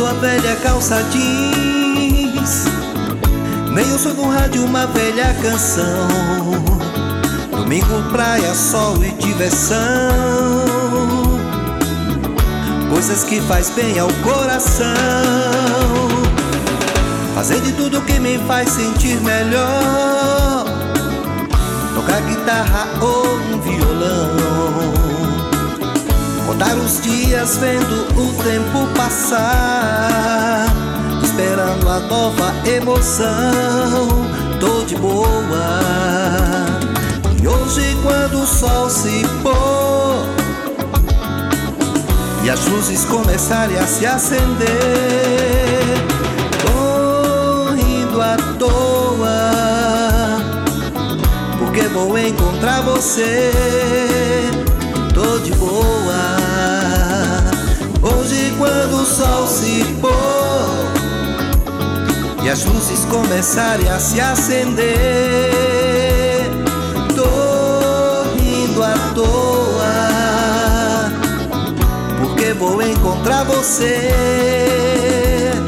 uso a velha calça jeans, nem ouço no rádio uma velha canção. Domingo, praia, sol e diversão, coisas que faz bem ao coração. Fazer de tudo que me faz sentir melhor, tocar guitarra ou um violão, contar os dias vendo o tempo passar, esperando a nova emoção. Tô de boa. E hoje, quando o sol se pôr e as luzes começarem a se acender, tô rindo à toa, porque vou encontrar você. Tô de boa. Hoje, quando o sol se pôr e as luzes começarem a se acender, tô rindo à toa, porque vou encontrar você.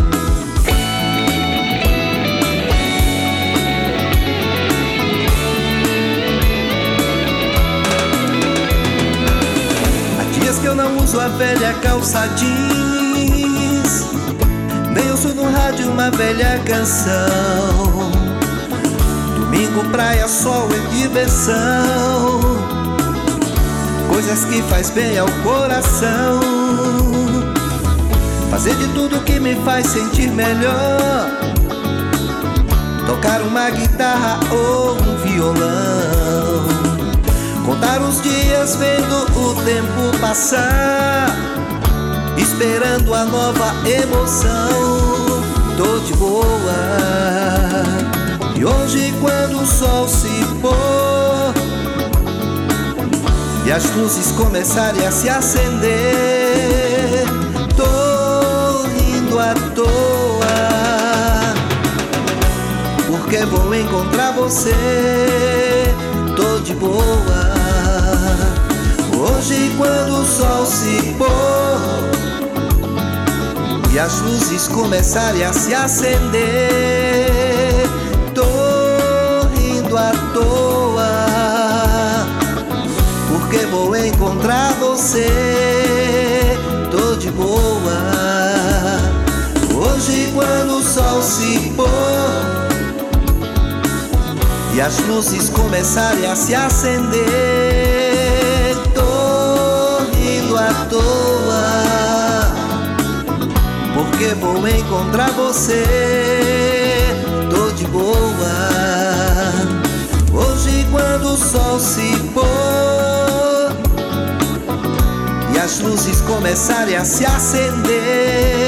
Há dias que eu não uso a velha calça jeans, nem ouço no rádio uma velha canção. Domingo, praia, sol e diversão, coisas que faz bem ao coração. Fazer de tudo que me faz sentir melhor, tocar uma guitarra ou um violão, contar os dias vendo o tempo passar, esperando a nova emoção. Tô de boa. E hoje, quando o sol se pôr e as luzes começarem a se acender, tô rindo à toa, porque vou encontrar você. Tô de boa. Hoje, quando o sol se pôr e as luzes começarem a se acender, tô rindo à toa, porque vou encontrar você. Tô de boa. Hoje, quando o sol se pôr e as luzes começarem a se acender, tô rindo à toa, porque vou encontrar você. Tô de boa. Hoje, quando o sol se pôr e as luzes começarem a se acender,